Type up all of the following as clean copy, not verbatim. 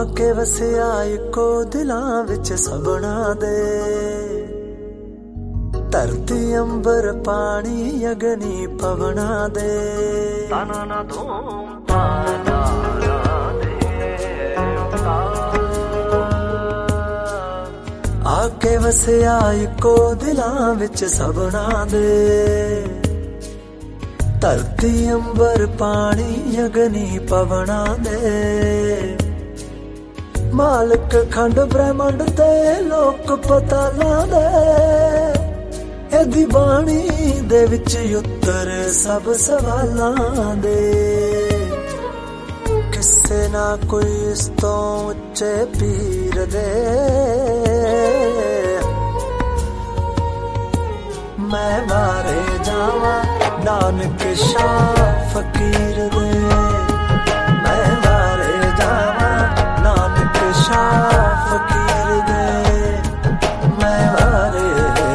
आके वसिया इको दिलां विच सबना दे। धरती अंबर पानी अग्नि पवना दे। आके वसिया इको दिलां विच सबना दे। धरती अंबर पानी अग्नि पवना दे। मालिक खंड ब्रह्मंड ते लोक पता ला दे। एदी बाणी दे विच उत्तर सब सवालां दे। किसे ना कोई इस तो उच्चे पीर दे। मैं मारे जावां नानक शाह फकीर दे। मैं मारे जावां नानक शाह फकीर दे। मैं मारे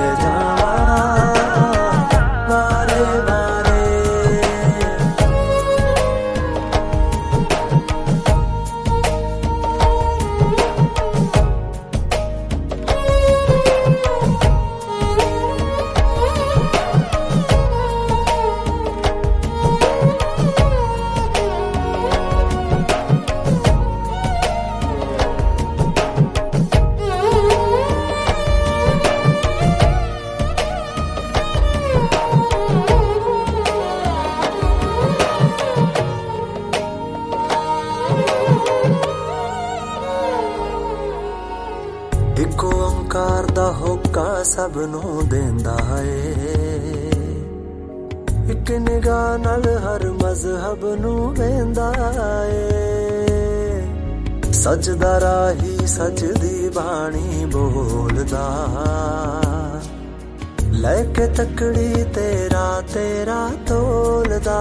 इको ओंकार दा होका सब नूं देंदा है। इक निगाह नाल हर मजहब नूं वेंदा है। सजदा राही सजदी बाणी बोलदा। लैके तकड़ी तेरा तेरा तोलदा।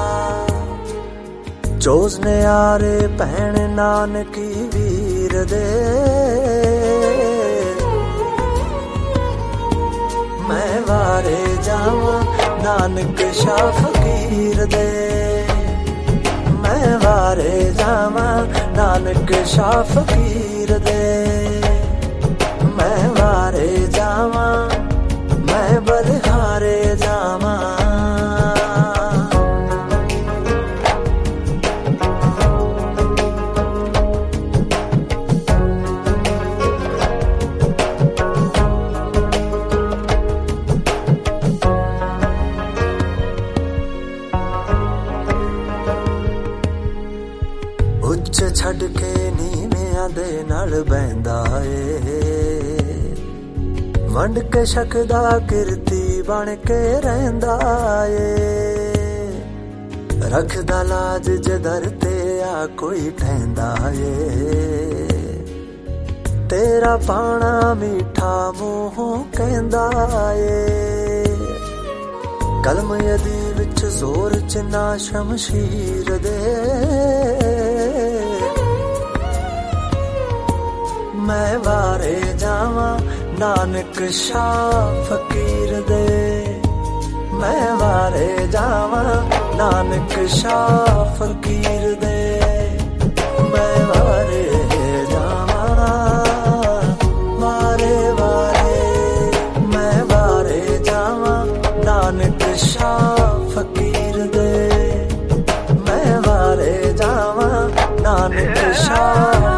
चोजने यारे भैण नानकी वीर दे। मैं वारे जावां नानक शाह फकीर दे। मैं वारे जावां नानक शाह फकीर दे। मैं वारे जावां मैं बलिहारे जावां। उच्च छड़ के नीवियां दे नाल बहंदा ए। वंड के शकदा किरती बन के रहिंदा ए। रखदा लाज जदर ते आ कोई ठहंदा ए। तेरा पाना मीठा मूहों कहंदा ए। कलम यदी विच जोर चिन्ना शमशीर दे। मैं वारे जावां नानक शाह फकीर दे। मैं वारे जावां नानक शाह फकीर दे। मैं वारे जावां वारे वारे। मैं वारे जावां नानक शाह फकीर दे। मैं वारे जावां नानक शाह